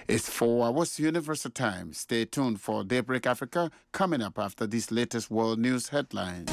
It's 4 hours Universal Time. Stay tuned for Daybreak Africa coming up after these latest world news headlines.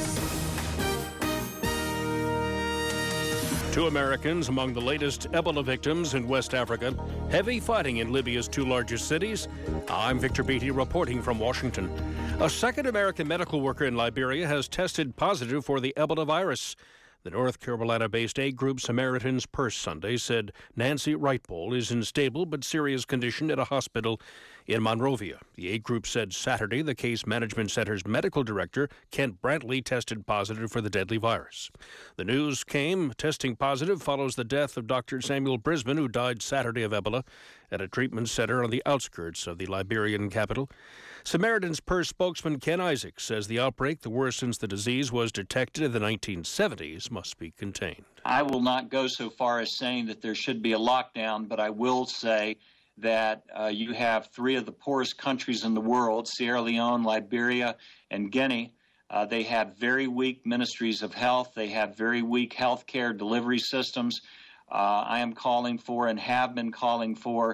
2 Americans among the latest Ebola victims in West Africa. Heavy fighting in Libya's 2 largest cities. I'm Victor Beattie reporting from Washington. A second American medical worker in Liberia has tested positive for the Ebola virus. The North Carolina-based aid group Samaritan's Purse Sunday said Nancy Wrightpole is in stable but serious condition at a hospital in Monrovia. The aid group said Saturday the Case Management Center's medical director, Kent Brantley, tested positive for the deadly virus. The news came testing positive follows the death of Dr. Samuel Brisbane, who died Saturday of Ebola at a treatment center on the outskirts of the Liberian capital. Samaritan's Purse spokesman Ken Isaac says the outbreak, the worst since the disease was detected in the 1970s, must be contained. I will not go so far as saying that there should be a lockdown, but I will say that you have 3 of the poorest countries in the world, Sierra Leone, Liberia, and Guinea. They have very weak ministries of health. They have very weak health care delivery systems. I am calling for and have been calling for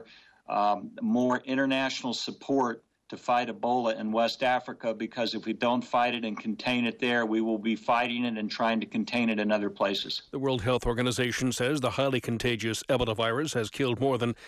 more international support to fight Ebola in West Africa, because if we don't fight it and contain it there, we will be fighting it and trying to contain it in other places. The World Health Organization says the highly contagious Ebola virus has killed more than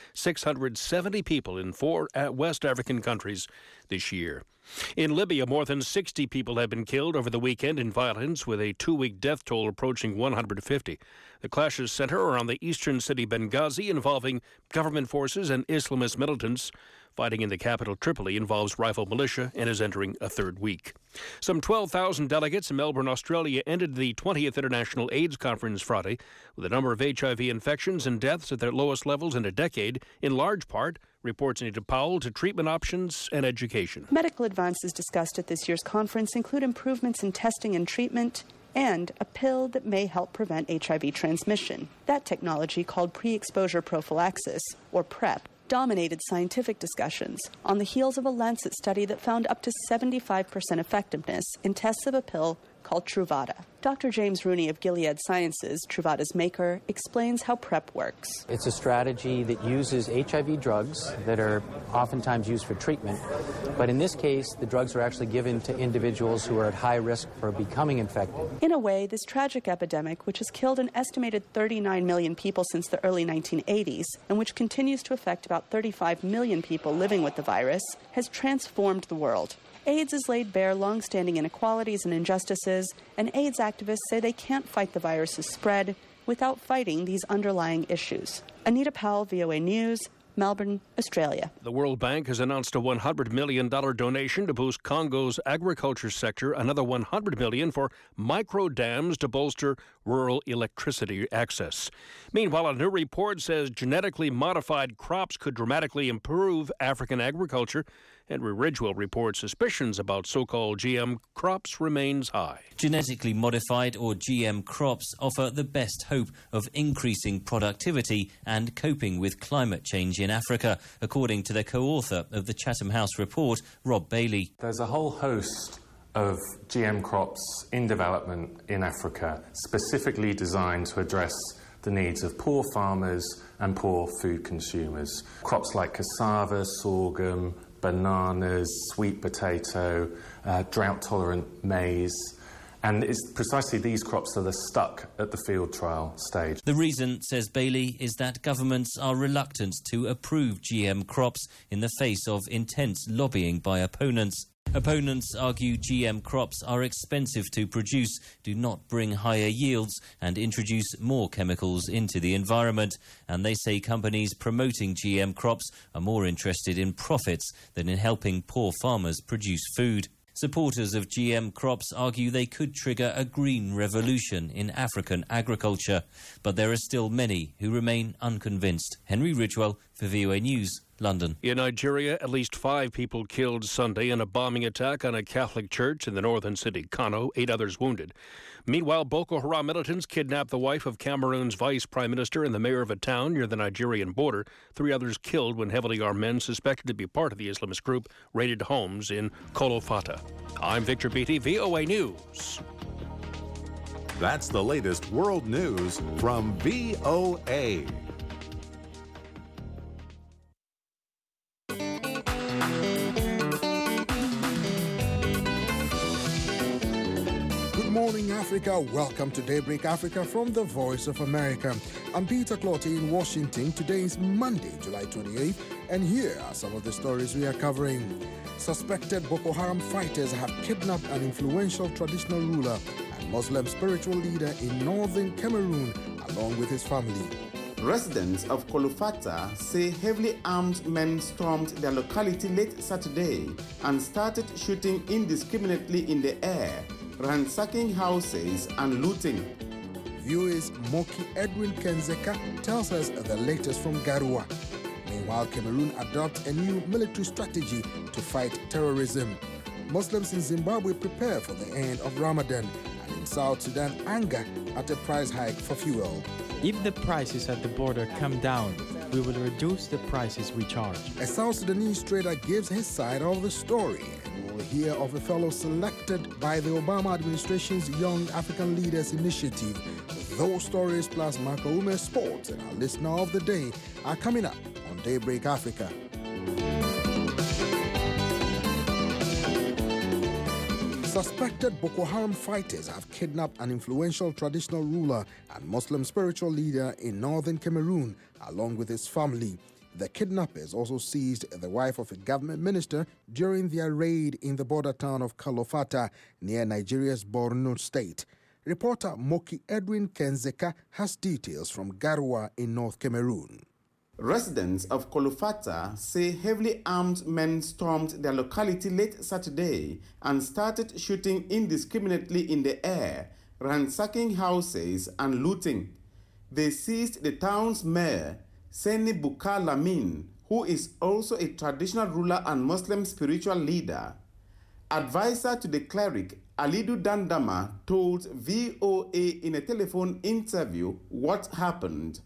670 people in 4 West African countries this year. In Libya, more than 60 people have been killed over the weekend in violence, with a 2-week death toll approaching 150. The clashes center around the eastern city Benghazi, involving government forces and Islamist militants. Fighting in the capital, Tripoli, involves rival militia and is entering a 3rd week. Some 12,000 delegates in Melbourne, Australia, ended the 20th International AIDS Conference Friday, with a number of HIV infections and deaths at their lowest levels in a decade, in large part, reports Anita Powell, to treatment options and education. Medical advances discussed at this year's conference include improvements in testing and treatment, and a pill that may help prevent HIV transmission. That technology, called pre-exposure prophylaxis, or PrEP, dominated scientific discussions on the heels of a Lancet study that found up to 75% effectiveness in tests of a pill called Truvada. Dr. James Rooney of Gilead Sciences, Truvada's maker, explains how PrEP works. It's a strategy that uses HIV drugs that are oftentimes used for treatment, but in this case, the drugs are actually given to individuals who are at high risk for becoming infected. In a way, this tragic epidemic, which has killed an estimated 39 million people since the early 1980s, and which continues to affect about 35 million people living with the virus, has transformed the world. AIDS has laid bare long-standing inequalities and injustices, and AIDS activists say they can't fight the virus's spread without fighting these underlying issues. Anita Powell, VOA News, Melbourne, Australia. The World Bank has announced a $100 million donation to boost Congo's agriculture sector, another $100 million for micro dams to bolster rural electricity access. Meanwhile, a new report says genetically modified crops could dramatically improve African agriculture. Henry Ridgewell reports suspicions about so-called GM crops remains high. Genetically modified or GM crops offer the best hope of increasing productivity and coping with climate change in Africa, according to the co-author of the Chatham House report, Rob Bailey. There's a whole host of GM crops in development in Africa, specifically designed to address the needs of poor farmers and poor food consumers. Crops like cassava, sorghum, bananas, sweet potato, drought-tolerant maize. And it's precisely these crops that are stuck at the field trial stage. The reason, says Bailey, is that governments are reluctant to approve GM crops in the face of intense lobbying by opponents. Opponents argue GM crops are expensive to produce, do not bring higher yields and introduce more chemicals into the environment. And they say companies promoting GM crops are more interested in profits than in helping poor farmers produce food. Supporters of GM crops argue they could trigger a green revolution in African agriculture, but there are still many who remain unconvinced. Henry Ridgewell for VOA News, London. In Nigeria, at least 5 people killed Sunday in a bombing attack on a Catholic church in the northern city, Kano, 8 others wounded. Meanwhile, Boko Haram militants kidnapped the wife of Cameroon's vice prime minister and the mayor of a town near the Nigerian border. 3 others killed when heavily armed men suspected to be part of the Islamist group raided homes in Kolofata. I'm Victor Beattie, VOA News. That's the latest world news from VOA. morning, Africa. Welcome to Daybreak Africa from the Voice of America. I'm Peter Clotty in Washington. Today is Monday, July 28th, and here are some of the stories we are covering. Suspected Boko Haram fighters have kidnapped an influential traditional ruler and Muslim spiritual leader in northern Cameroon, along with his family. Residents of Kolofata say heavily armed men stormed their locality late Saturday and started shooting indiscriminately in the air, ransacking houses and looting. VOA's Moki Edwin Kenzeka tells us the latest from Garoua. Meanwhile, Cameroon adopts a new military strategy to fight terrorism. Muslims in Zimbabwe prepare for the end of Ramadan, and in South Sudan, anger at a price hike for fuel. If the prices at the border come down, we will reduce the prices we charge. A South Sudanese trader gives his side of the story, and we'll hear of a fellow selected by the Obama administration's Young African Leaders Initiative. Those stories plus Marco Ume Sports and our listener of the day are coming up on Daybreak Africa. Suspected Boko Haram fighters have kidnapped an influential traditional ruler and Muslim spiritual leader in northern Cameroon, along with his family. The kidnappers also seized the wife of a government minister during their raid in the border town of Kalofata, near Nigeria's Borno state. Reporter Moki Edwin Kenzeka has details from Garoua in North Cameroon. Residents of Kolofata say heavily armed men stormed their locality late Saturday and started shooting indiscriminately in the air, ransacking houses and looting. They seized the town's mayor, Seni Bukar Lamin, who is also a traditional ruler and Muslim spiritual leader. Advisor to the cleric, Alidu Dandama, told VOA in a telephone interview what happened.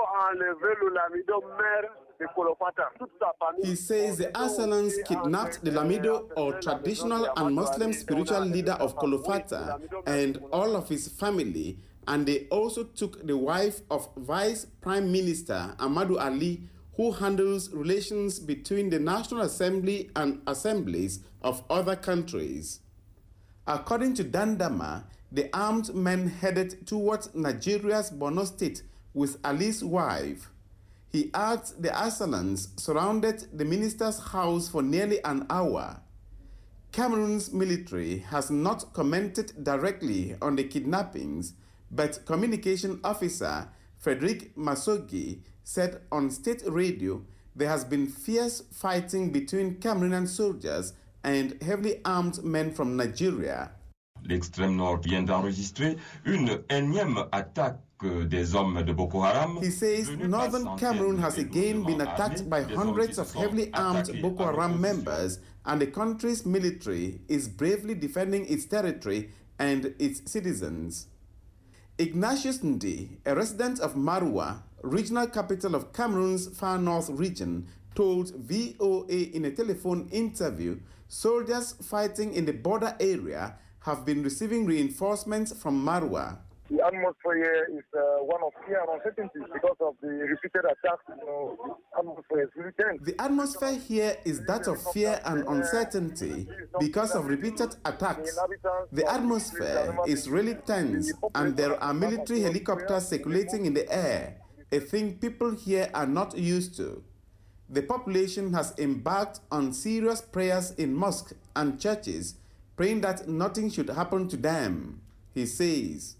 He says the assailants kidnapped the Lamido, or traditional and Muslim spiritual leader of Kolofata, and all of his family, and they also took the wife of Vice Prime Minister Amadou Ali, who handles relations between the National Assembly and assemblies of other countries. According to Dandama, the armed men headed towards Nigeria's Borno state with Ali's wife. He adds the assailants surrounded the minister's house for nearly an hour. Cameroon's military has not commented directly on the kidnappings, but communication officer Frederic Masogi said on state radio there has been fierce fighting between Cameroonian soldiers and heavily armed men from Nigeria. L'extrême nord vient d'enregistrer une énième attaque des hommes de Boko Haram. He says northern Cameroon has again been attacked by hundreds of heavily armed Boko Haram members, and the country's military is bravely defending its territory and its citizens. Ignatius Ndi, a resident of Maroua, regional capital of Cameroon's far north region, told VOA in a telephone interview soldiers fighting in the border area have been receiving reinforcements from Maroua. The atmosphere is one of fear and uncertainty because of the repeated attacks. Atmosphere is really tense. The atmosphere here is that of fear and uncertainty because of repeated attacks. The atmosphere is really tense, and there are military helicopters circulating in the air, a thing people here are not used to. The population has embarked on serious prayers in mosques and churches, praying that nothing should happen to them, he says.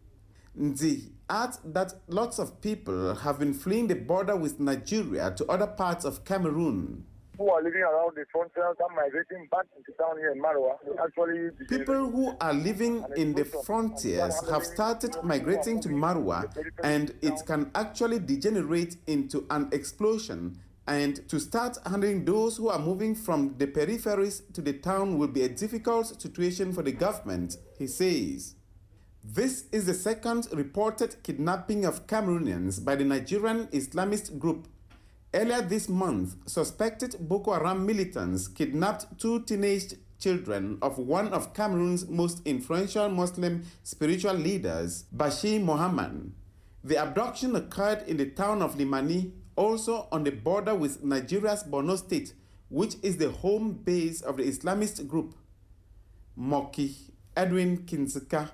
Ndi adds that lots of people have been fleeing the border with Nigeria to other parts of Cameroon. Who are living around the frontiers and migrating back into town here in Maroua. People who are living in the frontiers have started migrating to Maroua, and it can actually degenerate into an explosion. And to start handling those who are moving from the peripheries to the town will be a difficult situation for the government, he says. This is the second reported kidnapping of Cameroonians by the Nigerian Islamist group. Earlier this month, suspected Boko Haram militants kidnapped 2 teenage children of one of Cameroon's most influential Muslim spiritual leaders, Bashir Mohammed. The abduction occurred in the town of Limani, also on the border with Nigeria's Borno state, which is the home base of the Islamist group. Moki Edwin Kinzeka,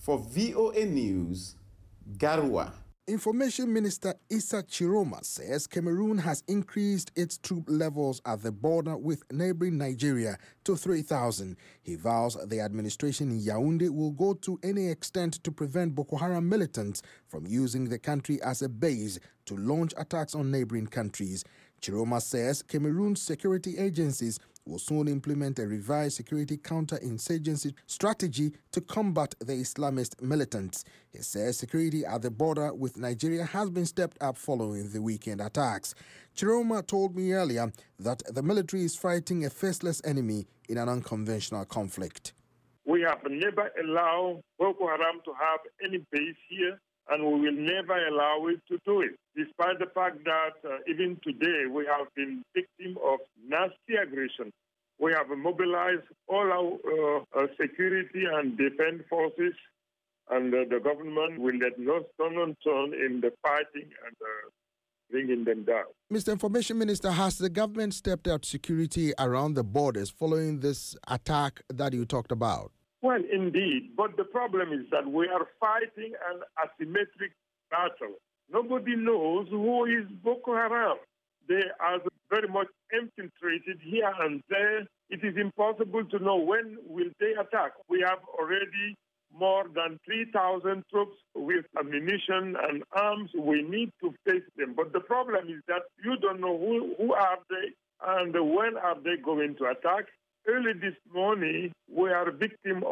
For VOA News, Garwa. Information Minister Issa Chiroma says Cameroon has increased its troop levels at the border with neighboring Nigeria to 3,000. He vows the administration in Yaoundé will go to any extent to prevent Boko Haram militants from using the country as a base to launch attacks on neighboring countries. Chiroma says Cameroon's security agencies will soon implement a revised security counter-insurgency strategy to combat the Islamist militants. He says security at the border with Nigeria has been stepped up following the weekend attacks. Chiroma told me earlier that the military is fighting a faceless enemy in an unconventional conflict. We have never allowed Boko Haram to have any base here, and we will never allow it to do it, despite the fact that even today we have been victim of nasty aggression. We have mobilized all our security and defense forces, and the government will let no stone unturned in the fighting and bringing them down. Mr. Information Minister, has the government stepped up security around the borders following this attack that you talked about? Well, indeed, but the problem is that we are fighting an asymmetric battle. Nobody knows who is Boko Haram. They are very much infiltrated here and there. It is impossible to know when will they attack. We have already more than 3,000 troops with ammunition and arms. We need to face them. But the problem is that you don't know who are they and when are they going to attack. Early this morning, we are victim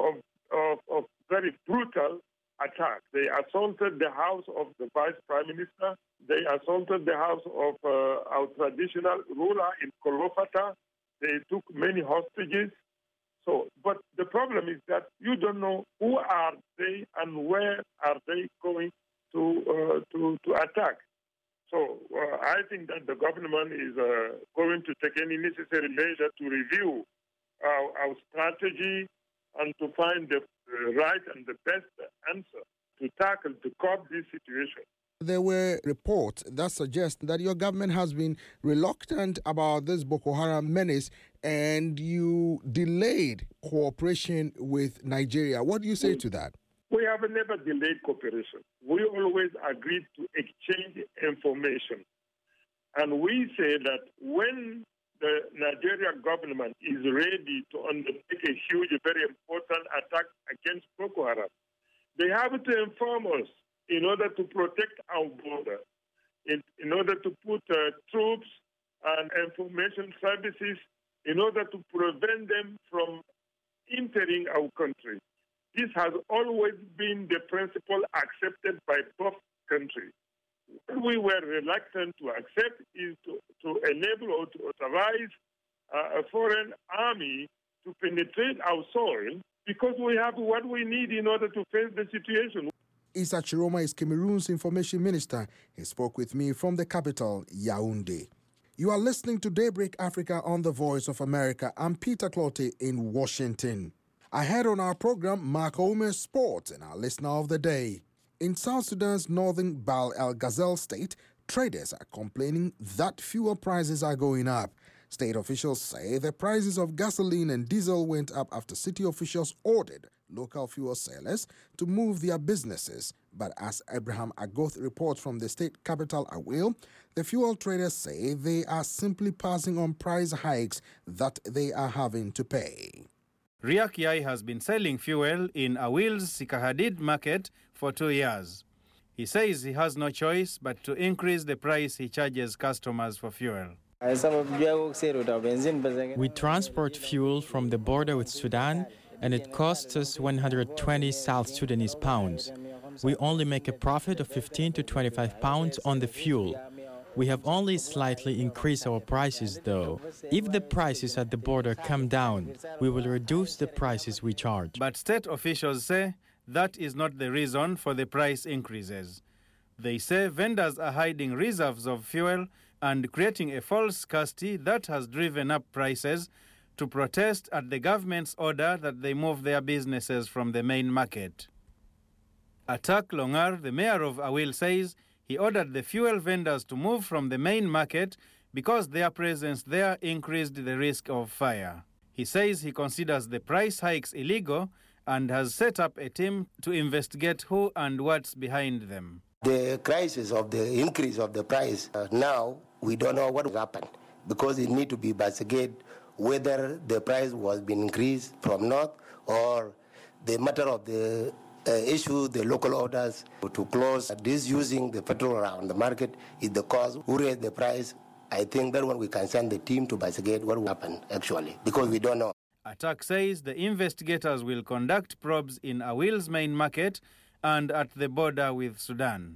of very brutal attack. They assaulted the house of the Vice Prime Minister. They assaulted the house of our traditional ruler in Kolofata. They took many hostages. But the problem is that you don't know who are they and where are they going to attack. So I think that the government is going to take any necessary measure to review our strategy and to find the right and the best answer to curb this situation. There were reports that suggest that your government has been reluctant about this Boko Haram menace and you delayed cooperation with Nigeria. What do you say to that? We have never delayed cooperation. We always agreed to exchange information. And we say that when the Nigerian government is ready to undertake a huge, very important attack against Boko Haram, they have to inform us in order to protect our border, in order to put troops and information services, in order to prevent them from entering our country. This has always been the principle accepted by both countries. What we were reluctant to accept is to enable or to authorize a foreign army to penetrate our soil because we have what we need in order to face the situation. Issa Chiroma is Cameroon's information minister. He spoke with me from the capital, Yaoundé. You are listening to Daybreak Africa on the Voice of America. I'm Peter Clottey in Washington. Ahead on our program, Mark Omer Sports and our listener of the day. In South Sudan's northern Bahr el Ghazal state, traders are complaining that fuel prices are going up. State officials say the prices of gasoline and diesel went up after city officials ordered local fuel sellers to move their businesses. But as Abraham Agoth reports from the state capital, Awil, the fuel traders say they are simply passing on price hikes that they are having to pay. Riek Yai has been selling fuel in Awil's Sikahadid market for 2 years. He says he has no choice but to increase the price he charges customers for fuel. We transport fuel from the border with Sudan, and it costs us 120 South Sudanese pounds. We only make a profit of 15 to 25 pounds on the fuel. We have only slightly increased our prices, though. If the prices at the border come down, we will reduce the prices we charge. But state officials say that is not the reason for the price increases. They say vendors are hiding reserves of fuel and creating a false scarcity that has driven up prices to protest at the government's order that they move their businesses from the main market. Atak Longar, the mayor of Awil, says he ordered the fuel vendors to move from the main market because their presence there increased the risk of fire. He says he considers the price hikes illegal and has set up a team to investigate who and what's behind them. The crisis of the increase of the price, now we don't know what happened because it needs to be investigated whether the price was being increased from north or the matter of the issue, the local orders to close this using the petrol around the market is the cause. Who raised the price? I think that one we can send the team to investigate what happened actually because we don't know. Attack says the investigators will conduct probes in Awil's main market and at the border with Sudan.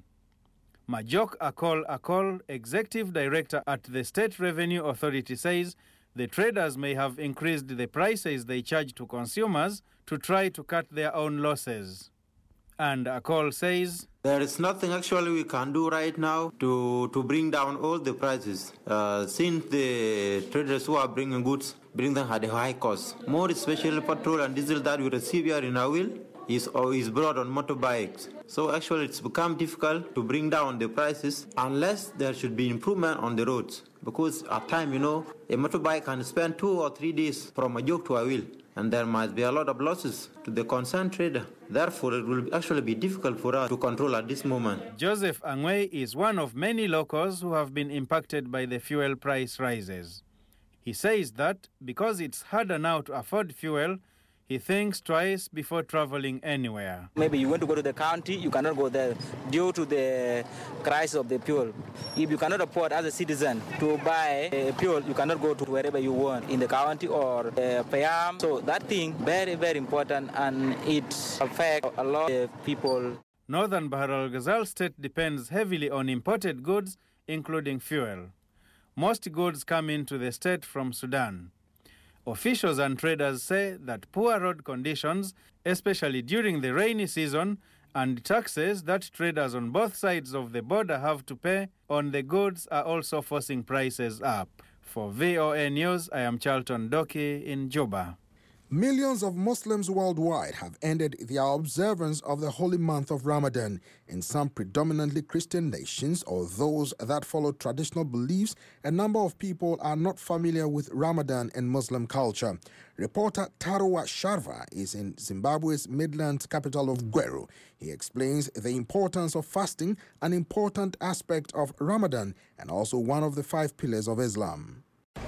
Majok Akol, Executive Director at the State Revenue Authority, says the traders may have increased the prices they charge to consumers to try to cut their own losses. And Akol says, there is nothing actually we can do right now to bring down all the prices, since the traders who are bringing goods bring them at a high cost. More especially petrol and diesel that we receive here in Awil is brought on motorbikes. So actually it's become difficult to bring down the prices unless there should be improvement on the roads. Because at times, a motorbike can spend 2 or 3 days from Majok to Awil, and there might be a lot of losses to the concerned trader. Therefore, it will actually be difficult for us to control at this moment. Joseph Angwe is one of many locals who have been impacted by the fuel price rises. He says that because it's harder now to afford fuel, he thinks twice before traveling anywhere. Maybe you want to go to the county, you cannot go there due to the price of the fuel. If you cannot afford as a citizen to buy fuel, you cannot go to wherever you want, in the county or Payam. So that thing, very, very important, and it affects a lot of people. Northern Bahr el Ghazal state depends heavily on imported goods, including fuel. Most goods come into the state from Sudan. Officials and traders say that poor road conditions, especially during the rainy season, and taxes that traders on both sides of the border have to pay on the goods are also forcing prices up. For VOA News, I am Charlton Doki in Juba. Millions of Muslims worldwide have ended their observance of the holy month of Ramadan. In some predominantly Christian nations or those that follow traditional beliefs, a number of people are not familiar with Ramadan and Muslim culture. Reporter Tarwa Sharva is in Zimbabwe's Midlands capital of Gweru. He explains the importance of fasting, an important aspect of Ramadan and also one of the 5 pillars of Islam.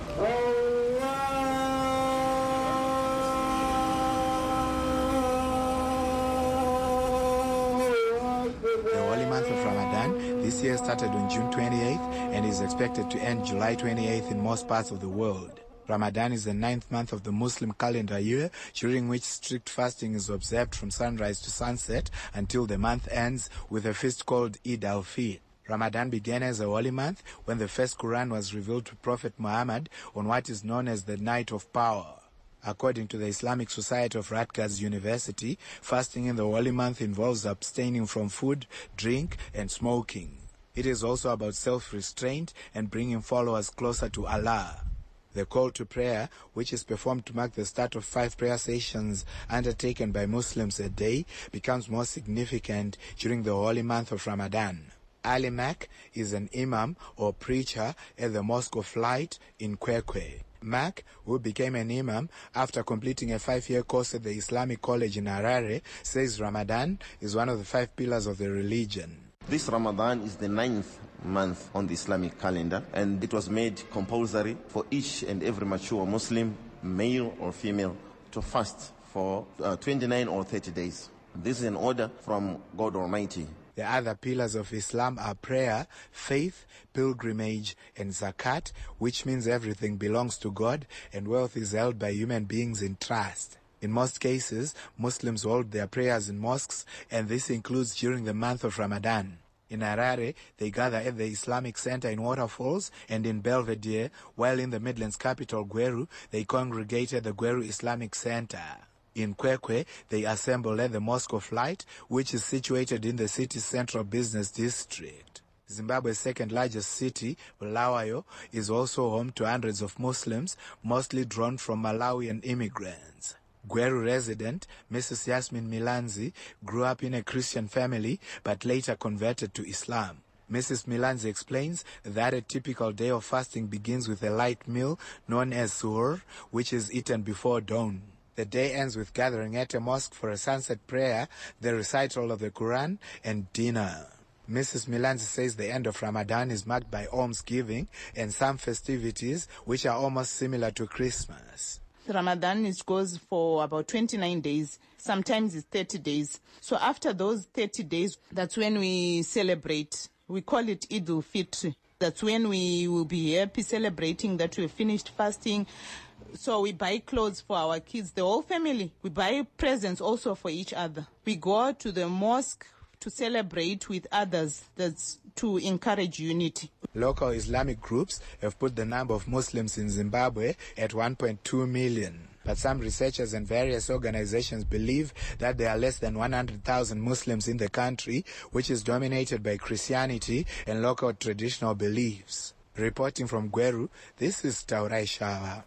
This year started on June 28th and is expected to end July 28th in most parts of the world. Ramadan is the 9th month of the Muslim calendar year, during which strict fasting is observed from sunrise to sunset until the month ends with a feast called Eid al-Fitr. Ramadan began as a holy month when the first Quran was revealed to Prophet Muhammad on what is known as the Night of Power. According to the Islamic Society of Rutgers University, fasting in the holy month involves abstaining from food, drink, and smoking. It is also about self-restraint and bringing followers closer to Allah. The call to prayer, which is performed to mark the start of 5 prayer sessions undertaken by Muslims a day, becomes more significant during the holy month of Ramadan. Ali Mak is an imam or preacher at the Mosque of Light in Kwekwe. Mak, who became an imam after completing a 5-year course at the Islamic College in Harare, says Ramadan is one of the 5 pillars of the religion. This Ramadan is the 9th month on the Islamic calendar, and it was made compulsory for each and every mature Muslim, male or female, to fast for 29 or 30 days. This is an order from God Almighty. The other pillars of Islam are prayer, faith, pilgrimage, and zakat, which means everything belongs to God and wealth is held by human beings in trust. In most cases, Muslims hold their prayers in mosques, and this includes during the month of Ramadan. In Harare, they gather at the Islamic Center in Waterfalls and in Belvedere, while in the Midlands capital, Gweru, they congregate at the Gweru Islamic Center. In Kwekwe, they assemble at the Mosque of Light, which is situated in the city's central business district. Zimbabwe's second largest city, Bulawayo, is also home to hundreds of Muslims, mostly drawn from Malawian immigrants. Gweru resident Mrs. Yasmin Milanzi grew up in a Christian family but later converted to Islam. Mrs. Milanzi explains that a typical day of fasting begins with a light meal known as suhoor, which is eaten before dawn. The day ends with gathering at a mosque for a sunset prayer, the recital of the Quran, and dinner. Mrs. Milanzi says the end of Ramadan is marked by almsgiving and some festivities which are almost similar to Christmas. Ramadan goes for about 29 days. Sometimes it's 30 days. So after those 30 days, that's when we celebrate. We call it Eid al-Fitr. That's when we will be happy celebrating that we've finished fasting. So we buy clothes for our kids, the whole family. We buy presents also for each other. We go to the mosque to celebrate with others. That's to encourage unity. Local Islamic groups have put the number of Muslims in Zimbabwe at 1.2 million. But some researchers and various organizations believe that there are less than 100,000 Muslims in the country, which is dominated by Christianity and local traditional beliefs. Reporting from Gweru, this is Taurai Shawa.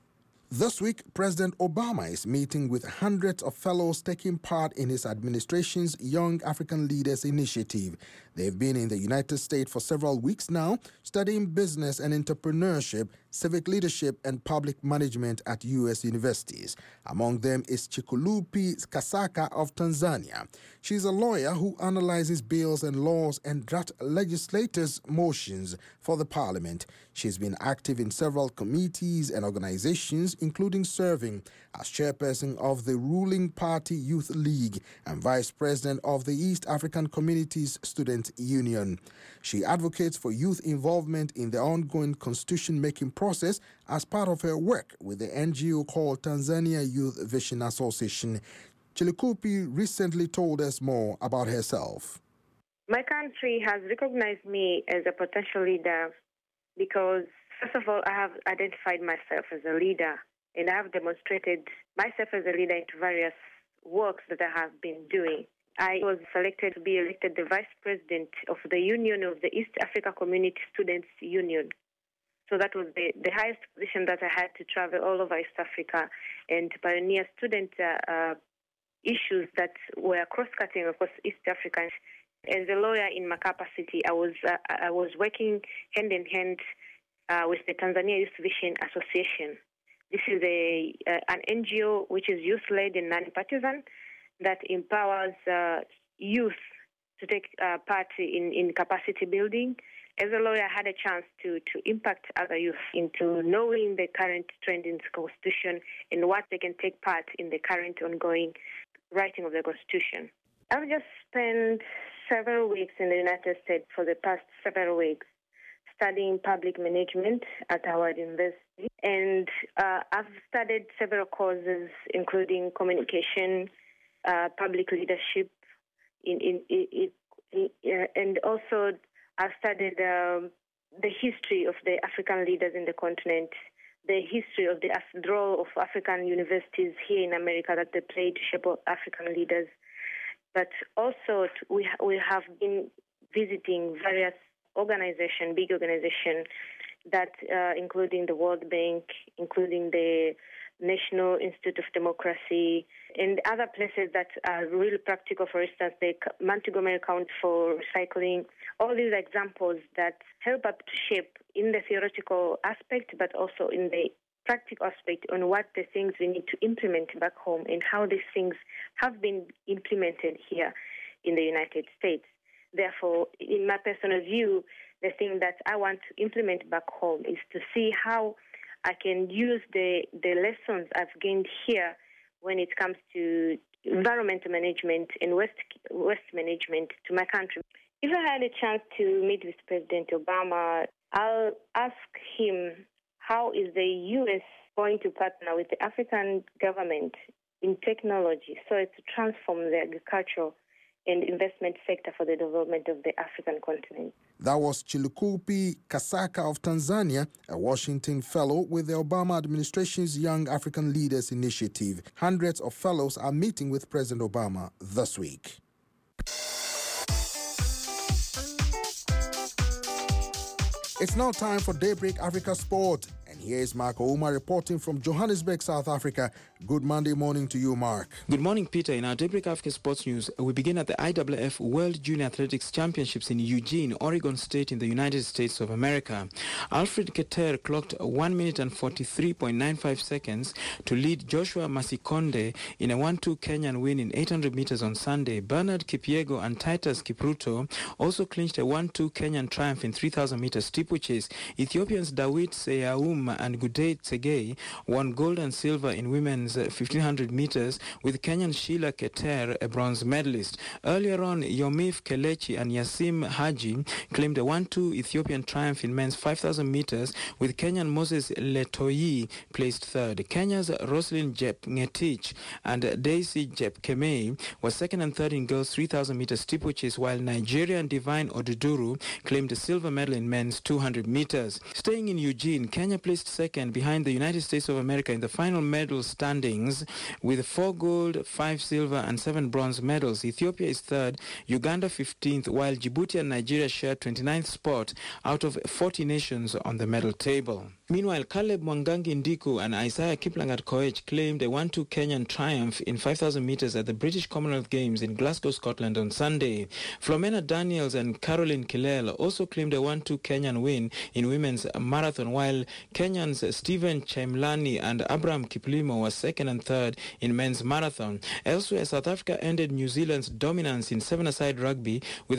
This week, President Obama is meeting with hundreds of fellows taking part in his administration's Young African Leaders Initiative. They've been in the United States for several weeks now, studying business and entrepreneurship, civic leadership, and public management at U.S. universities. Among them is Chikulupi Kasaka of Tanzania. She's a lawyer who analyzes bills and laws and drafts legislators' motions for the parliament. She's been active in several committees and organizations, including serving as chairperson of the ruling party Youth League and vice president of the East African Communities Student Union. She advocates for youth involvement in the ongoing constitution-making process as part of her work with the NGO called Tanzania Youth Vision Association. Chilikupi recently told us more about herself. My country has recognized me as a potential leader because, first of all, I have identified myself as a leader, and I have demonstrated myself as a leader into various works that I have been doing. I was selected to be elected the vice president of the Union of the East Africa Community Students Union. So that was the highest position that I had to travel all over East Africa and to pioneer student issues that were cross-cutting across East Africa. As a lawyer in my capacity, I was working hand in hand with the Tanzania Youth Vision Association. This is an NGO which is youth-led and non-partisan that empowers youth to take part in capacity building. As a lawyer, I had a chance to impact other youth into knowing the current trend in the Constitution and what they can take part in the current ongoing writing of the Constitution. I've just spent several weeks in the United States for the past several weeks studying public management at Howard University. And I've studied several courses, including communication, public leadership, and also I've studied the history of the African leaders in the continent, the history of the role of African universities here in America that they play to shape African leaders. But also we have been visiting various organizations, big organizations, that including the World Bank, including the National Institute of Democracy, and other places that are really practical. For instance, the Montgomery County for Recycling. All these examples that help up to shape in the theoretical aspect, but also in the practical aspect on what the things we need to implement back home and how these things have been implemented here in the United States. Therefore, in my personal view, the thing that I want to implement back home is to see how I can use the lessons I've gained here when it comes to environmental management and waste management to my country. If I had a chance to meet with President Obama, I'll ask him how is the U.S. going to partner with the African government in technology so as to transform the agricultural and investment sector for the development of the African continent. That was Chilikupi Kasaka of Tanzania, a Washington fellow with the Obama administration's Young African Leaders Initiative. Hundreds of fellows are meeting with President Obama this week. It's now time for Daybreak Africa Sport, and here is Mark Ouma reporting from Johannesburg, South Africa. Good Monday morning to you, Mark. Good morning, Peter. In our Daybreak Africa Sports News, we begin at the IAAF World Junior Athletics Championships in Eugene, Oregon State in the United States of America. Alfred Keter clocked 1 minute and 43.95 seconds to lead Joshua Masikonde in a 1-2 Kenyan win in 800 meters on Sunday. Bernard Kipyego and Titus Kipruto also clinched a 1-2 Kenyan triumph in 3,000 meters steeplechase. Ethiopians Dawit Seyaum and Gudei Tsegei won gold and silver in women's 1,500 meters, with Kenyan Sheila Keter a bronze medalist. Earlier on, Yomif Kelechi and Yasim Haji claimed a 1-2 Ethiopian triumph in men's 5,000 meters, with Kenyan Moses Letoyi placed third. Kenya's Roslyn Jep Ngetich and Daisy Jep Kemei were second and third in girls' 3,000 meters steeplechase, while Nigerian Divine Oduduru claimed a silver medal in men's 200 meters. Staying in Eugene, Kenya placed second behind the United States of America in the final medal standings with 4 gold, 5 silver and 7 bronze medals. Ethiopia is third, Uganda 15th, while Djibouti and Nigeria share 29th spot out of 40 nations on the medal table. Meanwhile, Caleb Mwangangi Ndiku and Isaiah Kiplangat Koech claimed a 1-2 Kenyan triumph in 5,000 meters at the British Commonwealth Games in Glasgow, Scotland on Sunday. Flomena Daniels and Caroline Kilel also claimed a 1-2 Kenyan win in women's marathon, while Kenyans Stephen Chemlani and Abraham Kiplimo were second and third in men's marathon. Elsewhere, South Africa ended New Zealand's dominance in 7-a-side rugby with a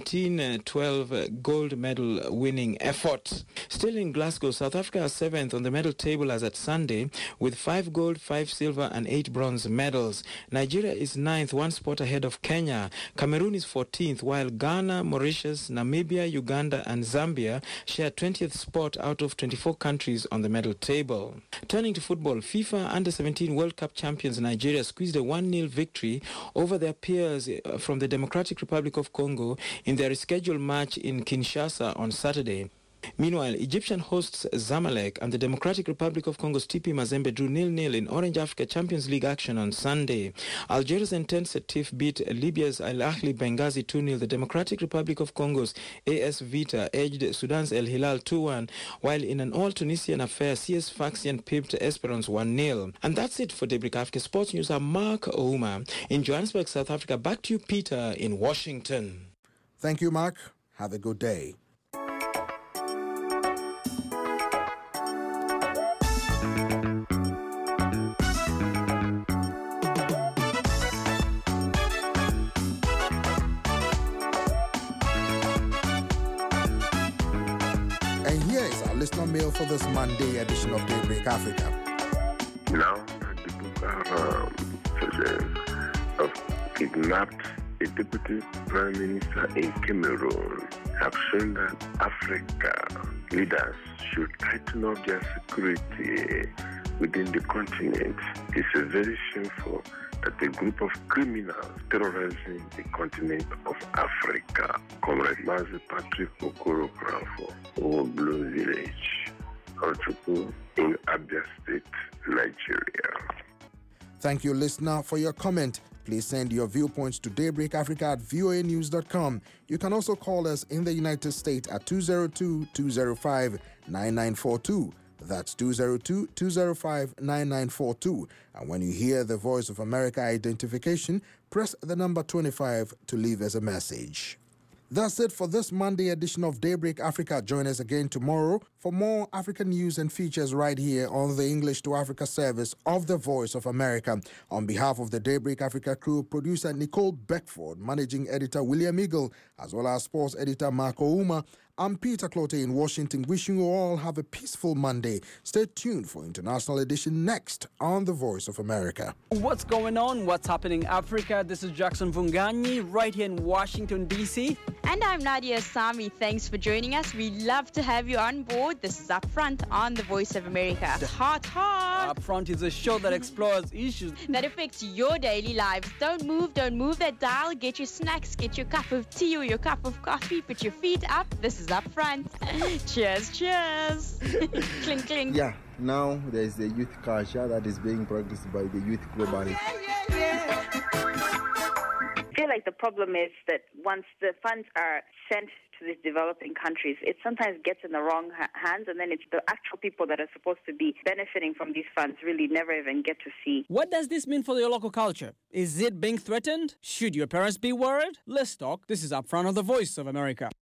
17-12 gold medal winning effort. Still in Glasgow, South Africa are 7th on the medal table as at Sunday with 5 gold, 5 silver and 8 bronze medals. Nigeria is 9th, 1 spot ahead of Kenya. Cameroon is 14th, while Ghana, Mauritius, Namibia, Uganda and Zambia share 20th spot out of 24 countries on the medal table. Turning to football, FIFA Under-17 World Cup champions Nigeria squeezed a 1-0 victory over their peers from the Democratic Republic of Congo in their rescheduled match in Kinshasa on Saturday. Meanwhile, Egyptian hosts Zamalek and the Democratic Republic of Congo's TP Mazembe drew 0-0 in Orange Africa Champions League action on Sunday. Algeria's Entente Setif beat Libya's Al Ahly Benghazi 2-0. The Democratic Republic of Congo's AS Vita edged Sudan's El Hilal 2-1, while in an all-Tunisian affair, CS Sfaxien pipped Esperance 1-0. And that's it for Daybreak Africa Sports News. I'm Mark Ouma in Johannesburg, South Africa. Back to you, Peter, in Washington. Thank you, Mark. Have a good day. Listener mail for this Monday edition of Daybreak Africa. Now, the Boko Haram have kidnapped a deputy prime minister in Cameroon have shown that Africa leaders should tighten up their security within the continent. It's a very shameful that a group of criminals terrorizing the continent of Africa. Comrade Mazi Patrick Okoro Kranfo, Blue Village, Ochuku in Abia State, Nigeria. Thank you, listener, for your comment. Please send your viewpoints to daybreakafrica@voanews.com. You can also call us in the United States at 202-205-9942. That's 202-205-9942. And when you hear the Voice of America identification, press the number 25 to leave us a message. That's it for this Monday edition of Daybreak Africa. Join us again tomorrow for more African news and features right here on the English to Africa service of the Voice of America. On behalf of the Daybreak Africa crew, producer Nicole Beckford, managing editor William Eagle, as well as sports editor Marco Ouma, I'm Peter Clote in Washington, wishing you all have a peaceful Monday. Stay tuned for International Edition next on The Voice of America. What's going on? What's happening in Africa? This is Jackson Vunganyi right here in Washington, D.C. And I'm Nadia Sami. Thanks for joining us. We love to have you on board. This is Upfront on The Voice of America. Hot. Upfront is a show that explores issues that affects your daily lives. Don't move that dial. Get your snacks, get your cup of tea or your cup of coffee. Put your feet up. This is Upfront. Cheers. Clink, clink. Yeah, now there's the youth culture that is being practiced by the youth globally. I feel like the problem is that once the funds are sent to to these developing countries, it sometimes gets in the wrong hands, and then it's the actual people that are supposed to be benefiting from these funds really never even get to see. What does this mean for your local culture? Is it being threatened? Should your parents be worried? Let's talk. This is Upfront on the Voice of America.